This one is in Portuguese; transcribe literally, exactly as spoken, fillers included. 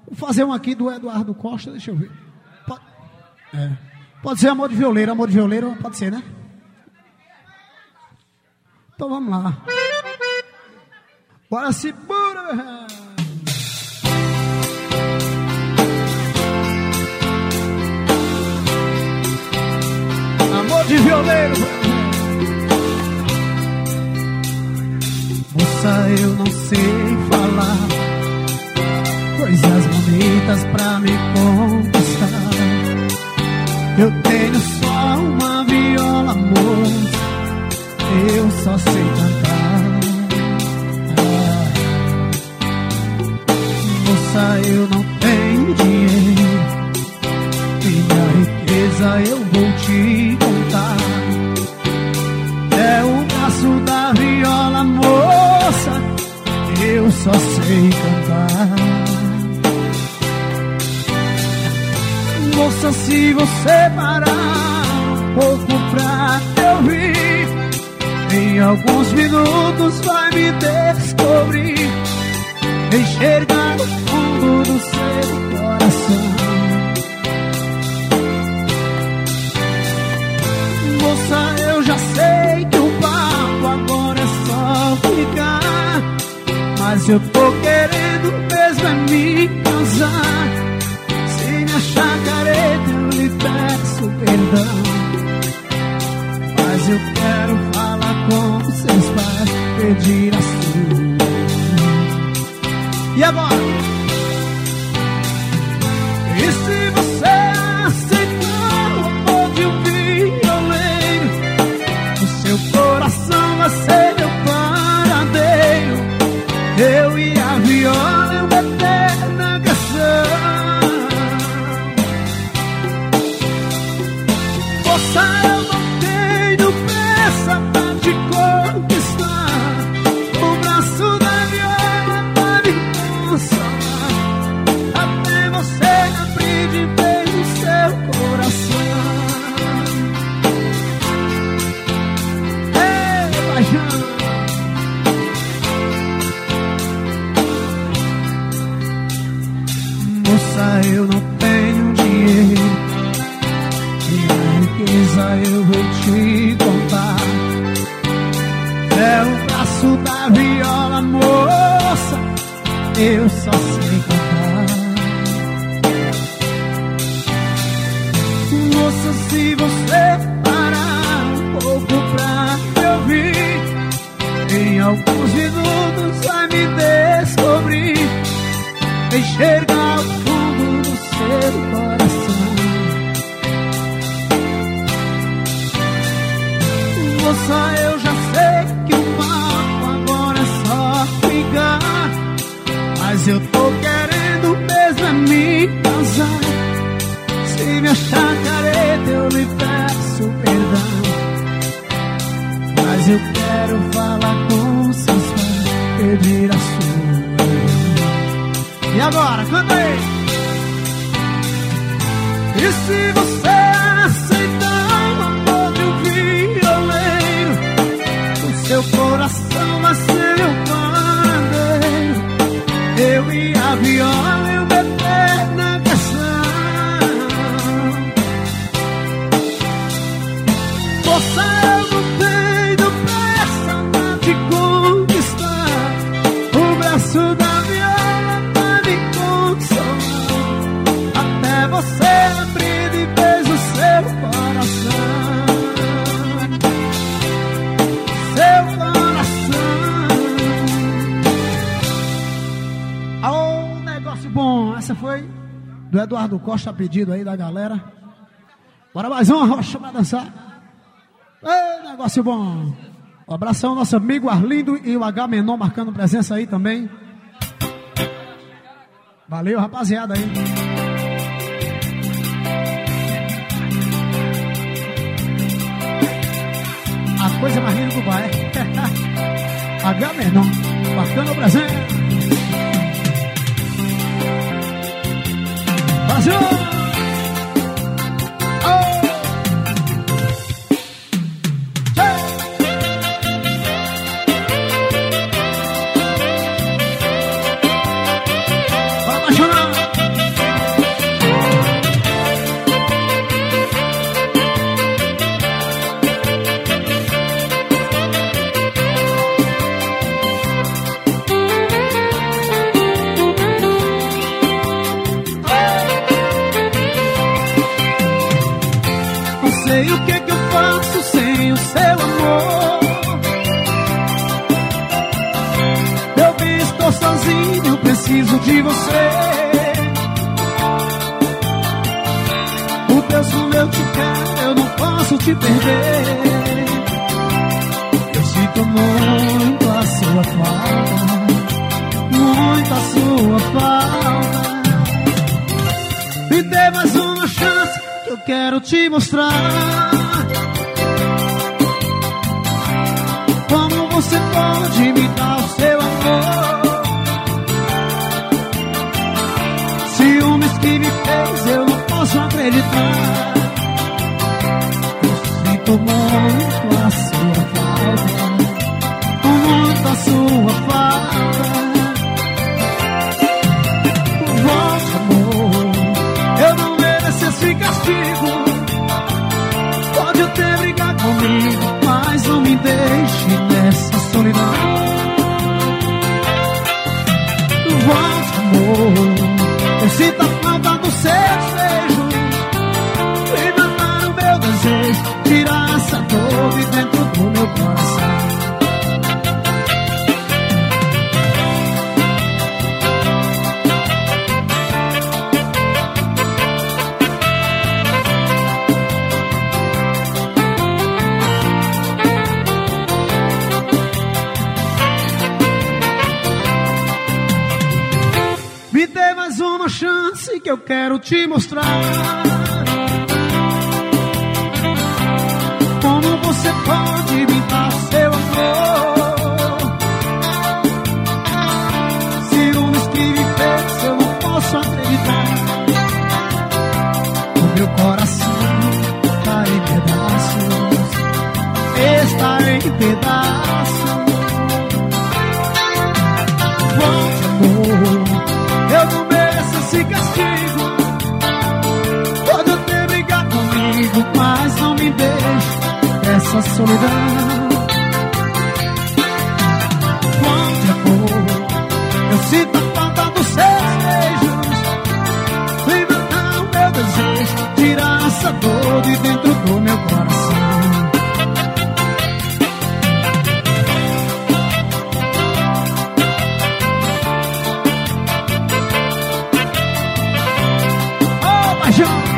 Vou fazer um aqui do Eduardo Costa, deixa eu ver. Pode, é. Pode ser Amor de Violeiro, Amor de Violeiro, pode ser, né? Então vamos lá. Bora se bora! Amor de Violeiro. Moça, eu não sei falar coisas bonitas pra me conquistar. Eu tenho só uma viola, amor, eu só sei cantar. Ah. Moça, eu não tenho dinheiro, minha riqueza eu vou te contar. É o braço da viola, moça, eu só sei cantar. Moça, se você parar um pouco pra te ouvir, em alguns minutos vai me descobrir, enxergar o fundo do seu coração. Moça, eu já sei que o papo agora é só ficar, mas eu tô querendo mesmo é me casar. Se me achar careta eu lhe peço perdão, mas eu quero falar com seus pais, pedir a sua. E agora? E se você aceitar o amor de um violeiro, o seu coração vai ser meu paradeiro. Eu e a viola é uma eterna canção. Moça, eu não tenho pressa pra te conquistar, o braço da viola vai me consolar, até você abrir de vez o seu coração. Ei, paixão. Moça, eu não tenho dinheiro, minha riqueza eu vou te contar. É o braço da viola, moça, eu só sei cantar. Moça, se você parar um pouco pra me ouvir, em alguns minutos vai me descobrir, enxergar o fundo do seu coração. Moça, eu já sei que o papo agora é só ficar, mas eu tô querendo mesmo é me casar. Se me achar careta eu lhe peço perdão, mas eu quero falar com seus pais, pedir a sua. E agora, canta aí! E se você aceitar o amor de um violeiro, o seu coração vai ser meu paradeiro. Eu e a viola e uma eterna canção. Moça, eu não tenho pressa pra te conquistar, o braço da viola vai me consolar, até você abrir de vez o seu coração. Seu coração. Ô, negócio bom. Essa foi do Eduardo Costa, pedido aí da galera. Bora mais uma rocha pra dançar. Ei, negócio bom. Um abração ao nosso amigo Arlindo e o H Menor marcando presença aí também. Valeu, rapaziada aí. A coisa mais linda do bairro. H Menor marcando presença. Brasil! Vai apaixonar! preciso de você. O Deus como eu te quero, eu não posso te perder. Eu sinto muito a sua falta, muito a sua falta. Me dê mais uma chance que eu quero te mostrar como você pode me dar o seu amor. Ciúmes que me fez, eu não posso acreditar. Eu sinto muito a sua falta, muito a sua falta. Volte, amor, eu não mereço esse castigo. Pode até brigar comigo, mas não me deixe nessa solidão. Volte, amor, eu sinto a falta do seu beijo. Vem matar o meu desejo, tirar essa dor de dentro do meu coração. Me dê mais uma chance que eu quero te mostrar como você pode me dar seu amor. Ciúmes que me fez, eu não posso acreditar. O meu coração está em pedaços, está em pedaços. Volte, amor, eu não mereço esse castigo. Pode até brigar comigo, mas não me deixe essa solidão. Volte, amor, eu sinto a falta dos seus beijos. Vem matar o meu desejo, tirar essa dor de dentro do meu coração. Oh, Major!